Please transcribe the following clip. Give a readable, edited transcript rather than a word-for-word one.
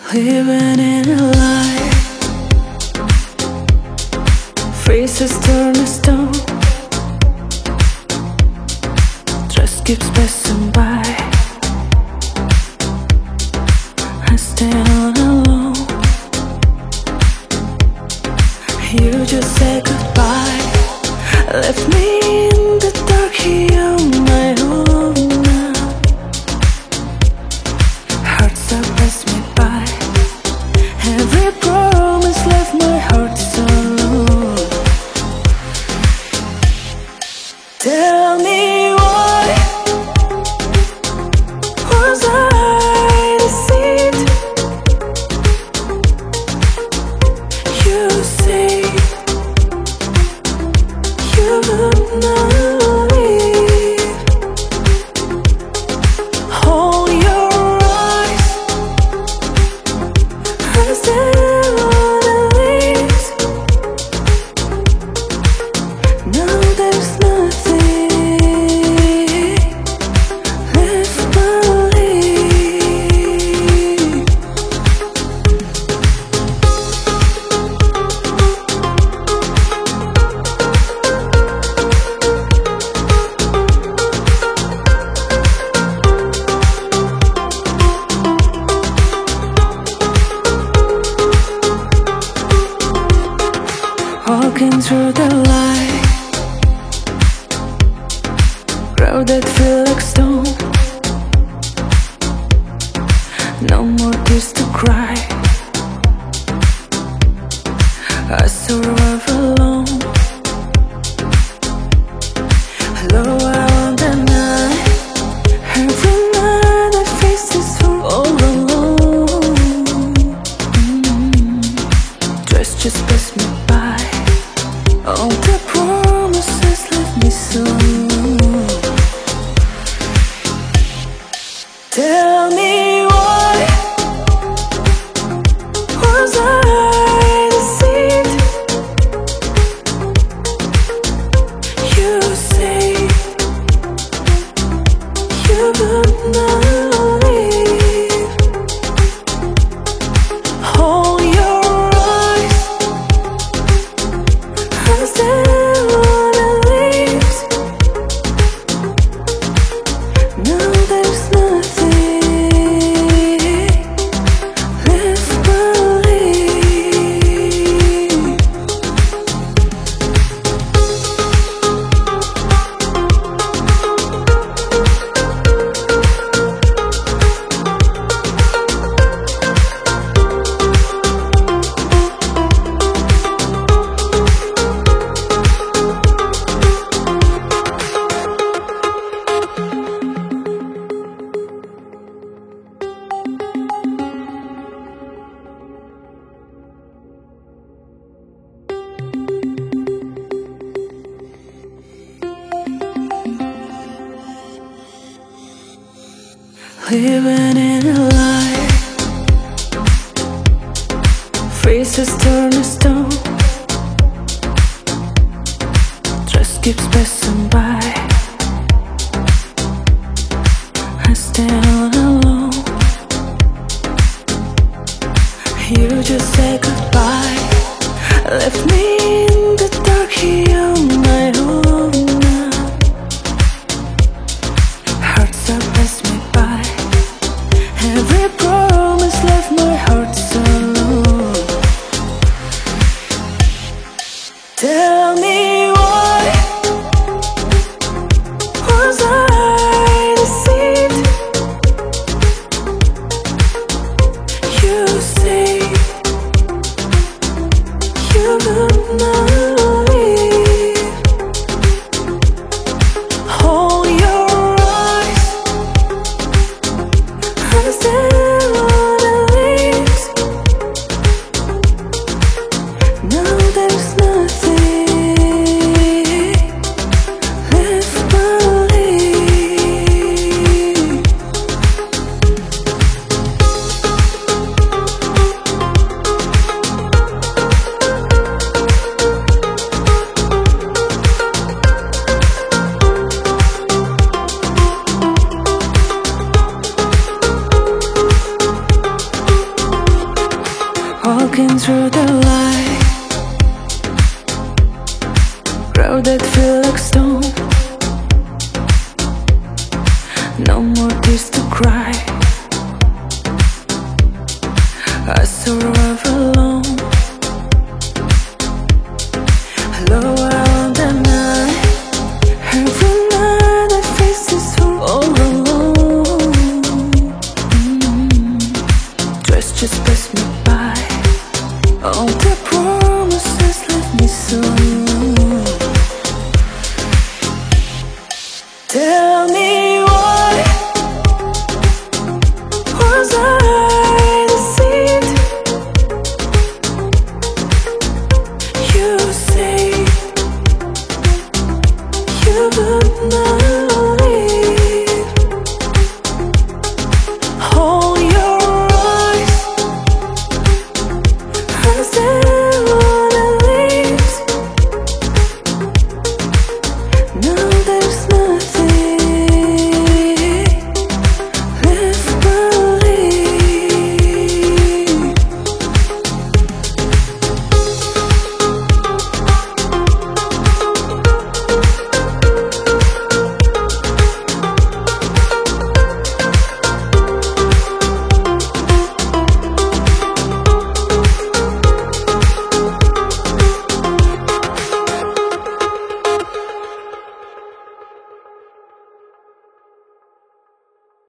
Living in a lie, freezes turn to stone. Trust keeps passing by. I stay all alone. You just say goodbye, left me in the dark here on my own now. Hearts are passed me by. Every promise left my heart so alone. Tell me why was I deceived? You say you would not leave. Hold your eyes as they wanna leave. Now there's nothing left but leave. Walking through the light, road that feel like stone. No more tears to cry. I survive alone. Lower on the night, every night I face this for all alone. Just pass me by. All the promises left me so alone. Tell me why was I deceived? You say you would not leave. Hold your eyes as they wanna leave. Now there's nothing left but leave. Living in a lie, freezes turn to stone. Trust keeps passing by. I stay all alone. You just say goodbye, left me in the dark here on my own now. Hearts are passed me by. Every promise left my heart so alone. Tell me why was I deceived? You say you would not leave. through the light, crowd that feel like stone. No more tears to cry. I surround